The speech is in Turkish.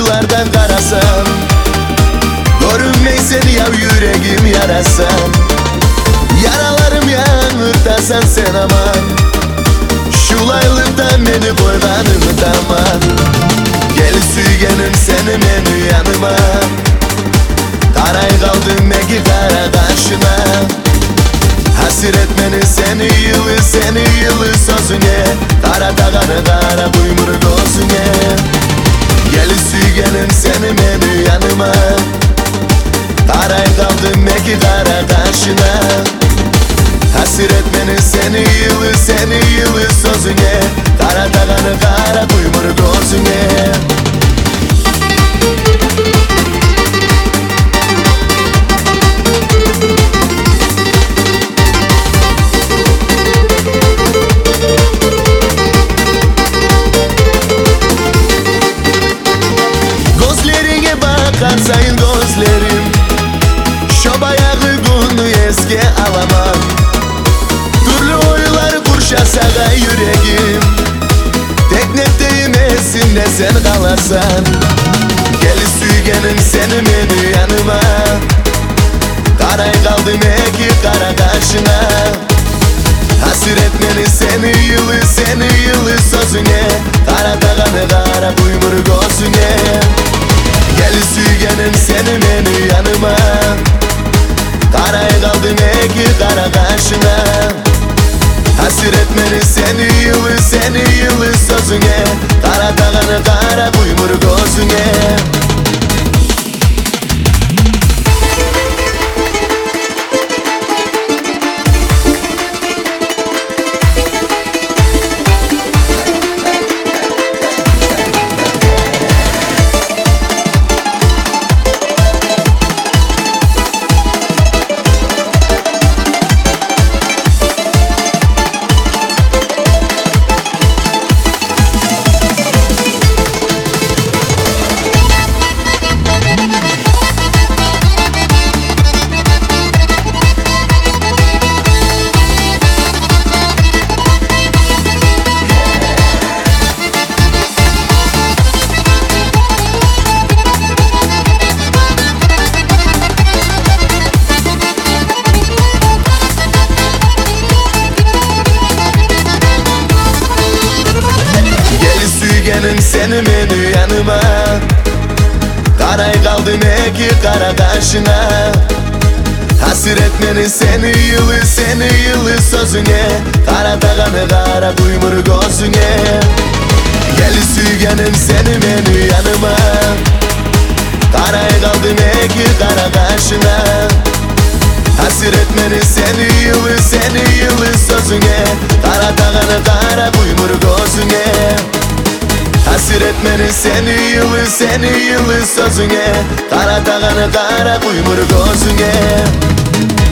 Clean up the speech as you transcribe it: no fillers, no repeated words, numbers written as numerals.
aylardan qarasam, görünmeysen ya yüreğim yarasam. Yaralarım yanırtasan sen aman, şulaylıkta meni koyganım tamam. Gel suygenim seni meni yanıma, karay kaldım meki kara karşına. Hasret meni seni yılı sözüne, kara dağını kara buymur gözüne. Gel suygenim seni meni yanıma, karay kaldım meki kara karşına. Hasret beni seni yılı sözüne, kara dağını kara buymur gözüne. Gözlerine bakar sayın gözlerim, şu bayağı günü eski alamam. Türlü oylar kurşasağa yüreğim, teknekteyim esimde sen kalarsan. Gel suygenim seni meni yanıma, karay kaldım eki kara karşına. Hasret beni seni yılı sözüne, kara dağını kara buymur gözüne. Gel suygenim seni meni yanıma, karay kaldım eki kara karşına. Hasret beni seni yılı sözüne, kara dağını kara buymur gözüne. Seni meni yanıma, karay kaldım eki kara karşına. Hasret beni seni yılı sözüne, kara dağını kara buymur gözüne. Gel suygenim seni meni yanıma, karay kaldım eki kara karşına. Hasret beni seni yılı sözüne, kara dağını kara buymur gözüne. Hasret beni seni yılı sözüne, kara dağını kara buymur gözüne.